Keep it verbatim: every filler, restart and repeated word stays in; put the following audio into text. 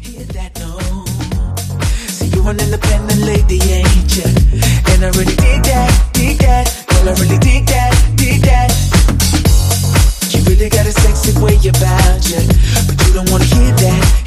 hear that, no. See, you're an independent lady, ain't ya? And I really dig that, dig that. Girl, I really dig that, dig that. You really got a sexy way about you, but you don't wanna hear that.